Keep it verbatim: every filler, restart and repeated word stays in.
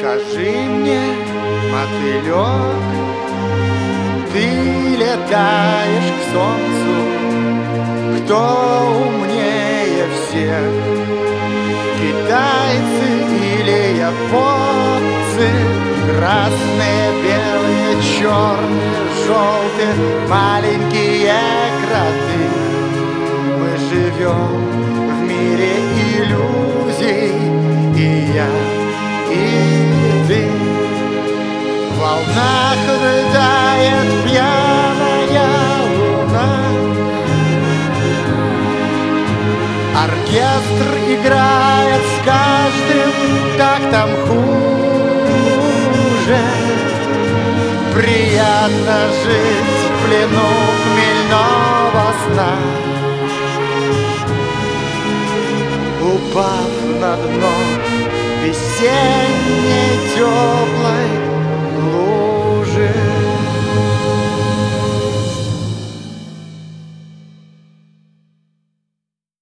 Скажи мне, мотылек, ты летаешь к солнцу, кто умнее всех? Китайцы или японцы? Красные, белые, черные, желтые, маленькие кроты. Мы живем в мире иллюзий, и я, и ты. В волнах рыдает пьяная луна, оркестр играет с каждым тактом хуже. Приятно жить в плену хмельного сна, упав на дно весенней теплой луны.